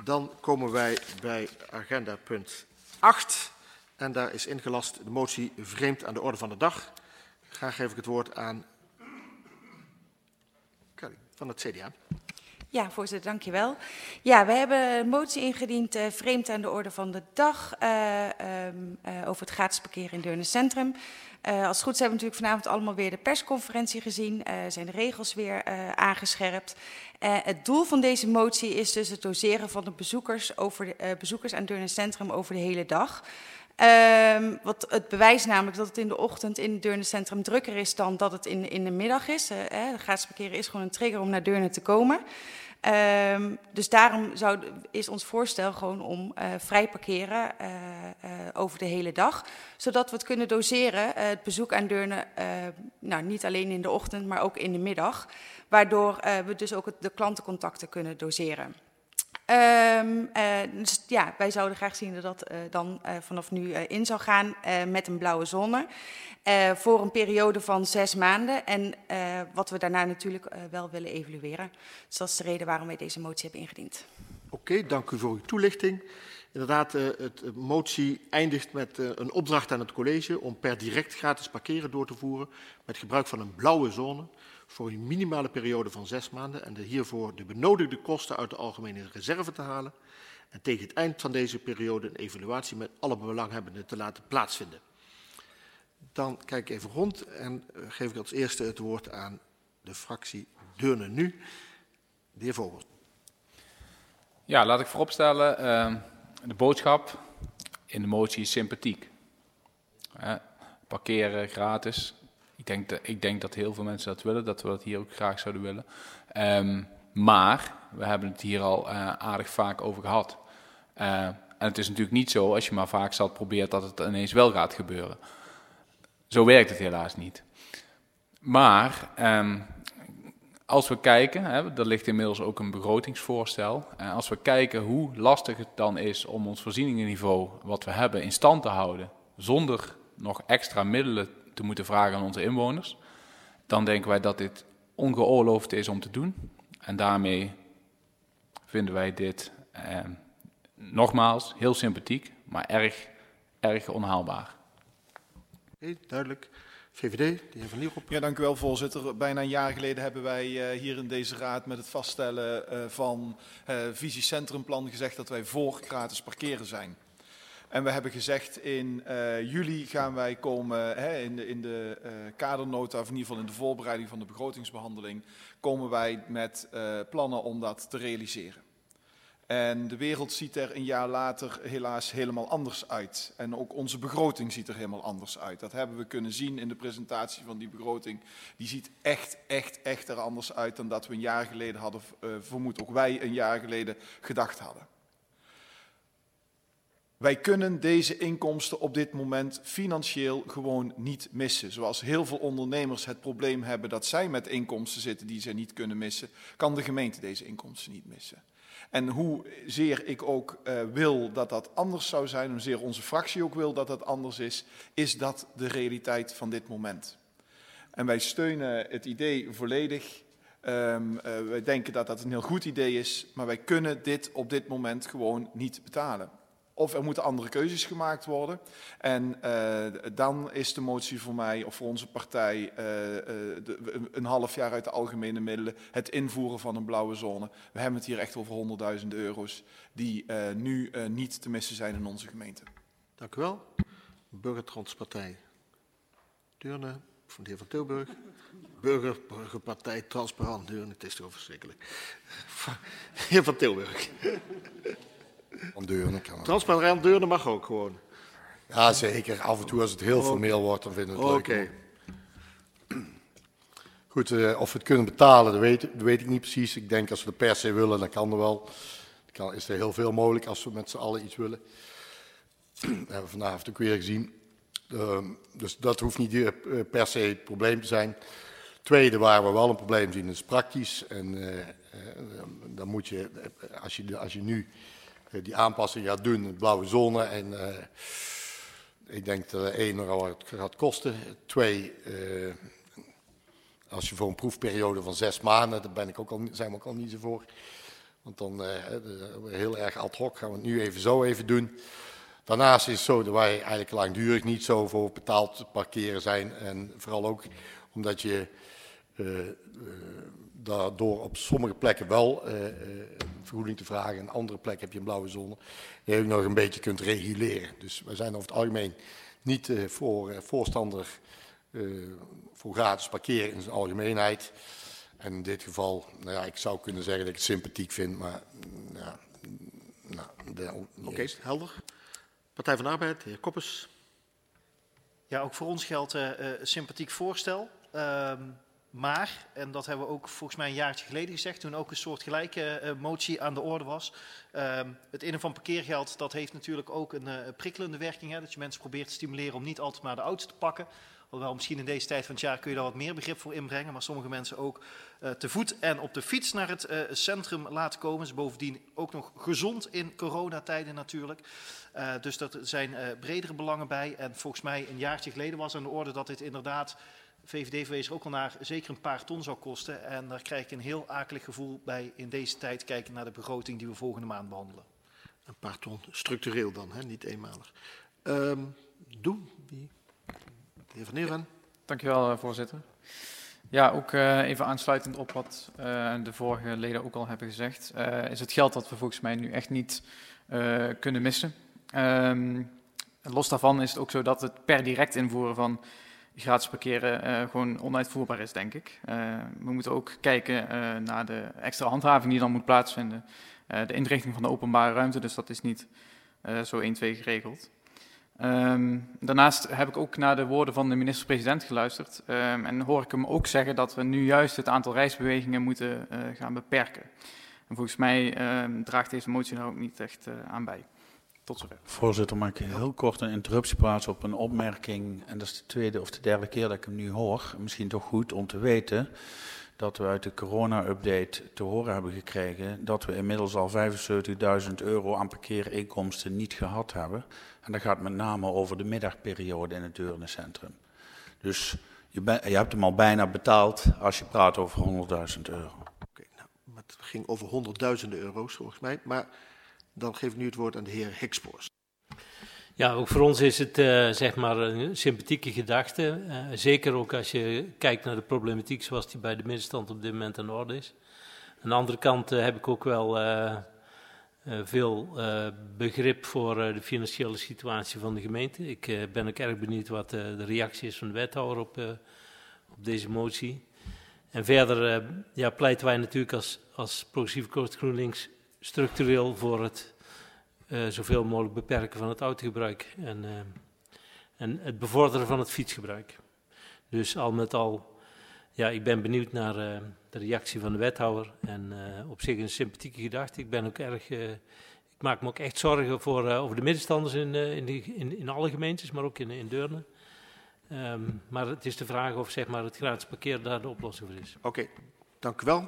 Dan komen wij bij agenda punt 8. En daar is ingelast de motie vreemd aan de orde van de dag. Graag geef ik het woord aan Kelly van het CDA. Ja, voorzitter, dankjewel. Ja, we hebben een motie ingediend, vreemd aan de orde van de dag, over het gratis parkeren in Deurne Centrum. Als het goed is hebben we natuurlijk vanavond allemaal weer de persconferentie gezien, zijn de regels weer aangescherpt. Het doel van deze motie is dus het doseren van de bezoekers aan Deurne Centrum over de hele dag. Wat het bewijst namelijk dat het in de ochtend in het Deurne Centrum drukker is dan dat het in de middag is. De gratis parkeren is gewoon een trigger om naar Deurne te komen. Dus daarom is ons voorstel gewoon om vrij parkeren over de hele dag. Zodat we het kunnen doseren, het bezoek aan Deurne, niet alleen in de ochtend, maar ook in de middag. Waardoor we dus ook de klantencontacten kunnen doseren. Dus ja, wij zouden graag zien dat dat dan vanaf nu in zou gaan met een blauwe zone. Voor een periode van 6 maanden. En wat we daarna natuurlijk wel willen evalueren. Dus dat is de reden waarom wij deze motie hebben ingediend. Oké, dank u voor uw toelichting. Inderdaad, de motie eindigt met een opdracht aan het college om per direct gratis parkeren door te voeren met gebruik van een blauwe zone voor een minimale periode van 6 maanden en hiervoor de benodigde kosten uit de algemene reserve te halen en tegen het eind van deze periode een evaluatie met alle belanghebbenden te laten plaatsvinden. Dan kijk ik even rond en geef ik als eerste het woord aan de fractie Deurne Nu. De heer Vogel. Ja, laat ik vooropstellen, de boodschap in de motie is sympathiek. Parkeren gratis. Ik denk dat heel veel mensen dat willen, dat we dat hier ook graag zouden willen. Maar we hebben het hier al aardig vaak over gehad. En het is natuurlijk niet zo, als je maar vaak zat probeert, dat het ineens wel gaat gebeuren. Zo werkt het helaas niet. Maar als we kijken, er ligt inmiddels ook een begrotingsvoorstel. Als we kijken hoe lastig het dan is om ons voorzieningenniveau wat we hebben in stand te houden, zonder nog extra middelen te moeten vragen aan onze inwoners, dan denken wij dat dit ongeoorloofd is om te doen. En daarmee vinden wij dit nogmaals heel sympathiek, maar erg onhaalbaar. Oké, duidelijk. VVD, de heer Van Lierop. Ja, dank u wel, voorzitter. Bijna een jaar geleden hebben wij hier in deze raad met het vaststellen van visie centrumplan gezegd dat wij voor gratis parkeren zijn. En we hebben gezegd in juli gaan wij komen, in de kadernota, of in ieder geval in de voorbereiding van de begrotingsbehandeling, komen wij met plannen om dat te realiseren. En de wereld ziet er een jaar later helaas helemaal anders uit. En ook onze begroting ziet er helemaal anders uit. Dat hebben we kunnen zien in de presentatie van die begroting. Die ziet echt er anders uit dan dat we een jaar geleden hadden vermoed. Ook wij een jaar geleden gedacht hadden. Wij kunnen deze inkomsten op dit moment financieel gewoon niet missen. Zoals heel veel ondernemers het probleem hebben dat zij met inkomsten zitten die ze niet kunnen missen, kan de gemeente deze inkomsten niet missen. En hoezeer ik ook wil dat dat anders zou zijn, hoezeer onze fractie ook wil dat dat anders is dat de realiteit van dit moment. En wij steunen het idee volledig. Wij denken dat dat een heel goed idee is, maar wij kunnen dit op dit moment gewoon niet betalen. Of er moeten andere keuzes gemaakt worden. En dan is de motie voor mij of voor onze partij een half jaar uit de algemene middelen het invoeren van een blauwe zone. We hebben het hier echt over honderdduizenden euro's die nu niet te missen zijn in onze gemeente. Dank u wel. Burgertranspartij Deurne, van de heer Van Tilburg. Burgerpartij Transparant Deurne, het is toch verschrikkelijk. De heer Van Tilburg. Van Deurne kan het. Transparant Deurne mag ook gewoon. Ja, zeker. Af en toe als het heel formeel wordt, dan vinden we het leuk. Goed, of we het kunnen betalen, dat weet ik niet precies. Ik denk als we het per se willen, dan kan er wel. Dan is er heel veel mogelijk als we met z'n allen iets willen. Dat hebben we vanavond ook weer gezien. Dus dat hoeft niet per se het probleem te zijn. Tweede waar we wel een probleem zien is praktisch. En dan moet je, als je nu die aanpassing gaat doen, de blauwe zone. En ik denk dat 1 euro het gaat kosten. 2, als je voor een proefperiode van 6 maanden, daar zijn we ook al niet zo voor. Want dan heel erg ad hoc gaan we het nu even zo even doen. Daarnaast is het zo dat wij eigenlijk langdurig niet zo voor betaald parkeren zijn. En vooral ook omdat je daardoor op sommige plekken wel vergoeding te vragen. En andere plekken heb je een blauwe zone. Die je ook nog een beetje kunt reguleren. Dus wij zijn over het algemeen niet voorstander voor gratis parkeren in zijn algemeenheid. En in dit geval, nou ja, ik zou kunnen zeggen dat ik het sympathiek vind, maar Oké, helder. Partij van de Arbeid, de heer Koppes. Ja, ook voor ons geldt een sympathiek voorstel. Maar, en dat hebben we ook volgens mij een jaartje geleden gezegd, toen ook een soortgelijke motie aan de orde was. Het innen van parkeergeld, dat heeft natuurlijk ook een prikkelende werking. Hè, dat je mensen probeert te stimuleren om niet altijd maar de auto te pakken. Alhoewel misschien in deze tijd van het jaar kun je daar wat meer begrip voor inbrengen. Maar sommige mensen ook te voet en op de fiets naar het centrum laten komen. Is bovendien ook nog gezond in coronatijden natuurlijk. Dus er zijn bredere belangen bij. En volgens mij een jaartje geleden was aan de orde dat dit inderdaad, VVD verwees er ook al naar, zeker een paar ton zou kosten. En daar krijg ik een heel akelig gevoel bij in deze tijd kijken naar de begroting die we volgende maand behandelen. Een paar ton structureel dan, hè? Niet eenmalig. De heer Van Neerven. Dank u wel, voorzitter. Ja, ook even aansluitend op wat de vorige leden ook al hebben gezegd, is het geld dat we volgens mij nu echt niet kunnen missen. Los daarvan is het ook zo dat het per direct invoeren van gratis parkeren gewoon onuitvoerbaar is, denk ik. We moeten ook kijken naar de extra handhaving die dan moet plaatsvinden. De inrichting van de openbare ruimte, dus dat is niet zo 1-2 geregeld. Daarnaast heb ik ook naar de woorden van de minister-president geluisterd en hoor ik hem ook zeggen dat we nu juist het aantal reisbewegingen moeten gaan beperken. En volgens mij draagt deze motie daar ook niet echt aan bij. Tot zover. Voorzitter, mag ik heel kort een interruptie plaatsen op een opmerking, en dat is de tweede of de derde keer dat ik hem nu hoor. Misschien toch goed om te weten dat we uit de corona-update te horen hebben gekregen dat we inmiddels al €75.000 aan parkeerinkomsten niet gehad hebben. En dat gaat met name over de middagperiode in het Deurnencentrum. Dus je hebt hem al bijna betaald als je praat over €100.000. Oké, nou, het ging over honderdduizenden euro's volgens mij. Maar dan geef ik nu het woord aan de heer Hikspoors. Ja, ook voor ons is het zeg maar een sympathieke gedachte. Zeker ook als je kijkt naar de problematiek zoals die bij de middenstand op dit moment aan de orde is. Aan de andere kant heb ik ook wel veel begrip voor de financiële situatie van de gemeente. Ik ben ook erg benieuwd wat de reactie is van de wethouder op deze motie. En verder pleiten wij natuurlijk als Progressieve Coast GroenLinks structureel voor het zoveel mogelijk beperken van het autogebruik en het bevorderen van het fietsgebruik. Dus al met al, ja, ik ben benieuwd naar de reactie van de wethouder en op zich een sympathieke gedachte. Ik ben ook ik maak me ook echt zorgen over de middenstanders in alle gemeentes, maar ook in Deurne. Maar het is de vraag of zeg maar, het gratis parkeren daar de oplossing voor is. Oké, dank u wel.